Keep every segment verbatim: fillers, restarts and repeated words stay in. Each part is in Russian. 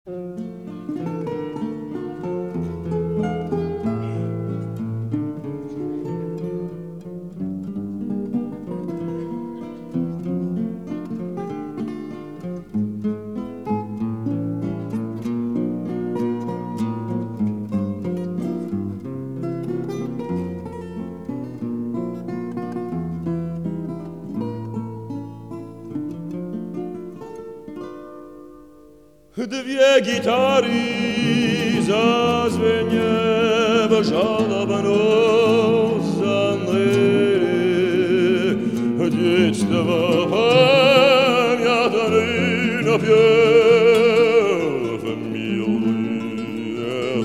Dwie gitary zazwieniewa żalobnozany, dziectwa pamiętany napiew miły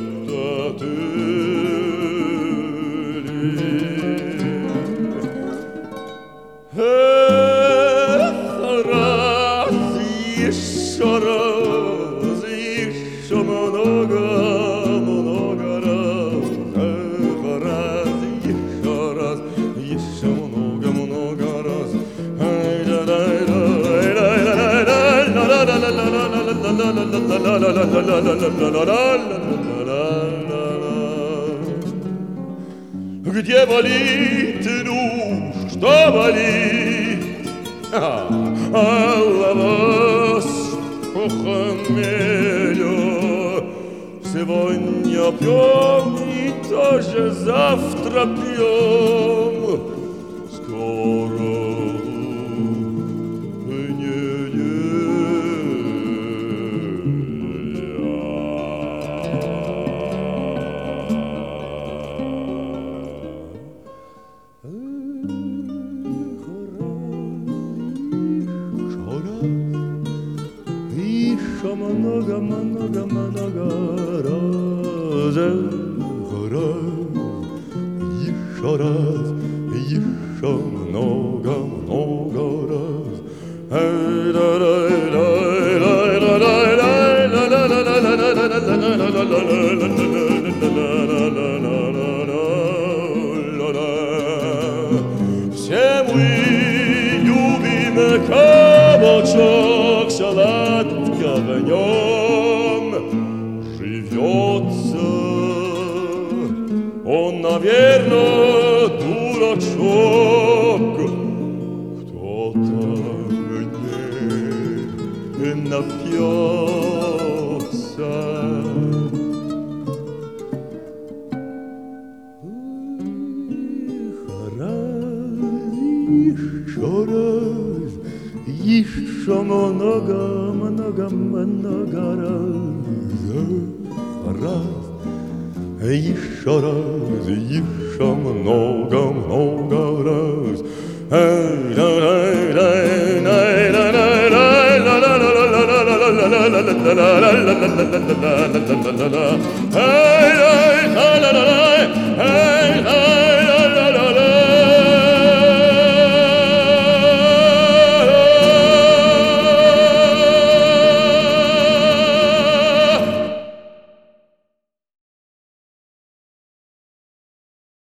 ech, raz jeszcze raz, jeszcze mnogo, mnogo raz, ech, raz jeszcze raz, jeszcze mnogo, mnogo raz. Где болит, ну, что болит? Алла вас похмелю. Сегодня пьем и тоже завтра пьем. Скоро много, много, много раз, еще раз, еще много, много раз. Все мы любим кабачок, сладко в нем живется. Он, наверное, дурачок, кто-то не напьется. Еще раз, еще много, много, много раз, раз, еще раз, еще много, много раз. Hey, hey, hey, hey, hey, hey.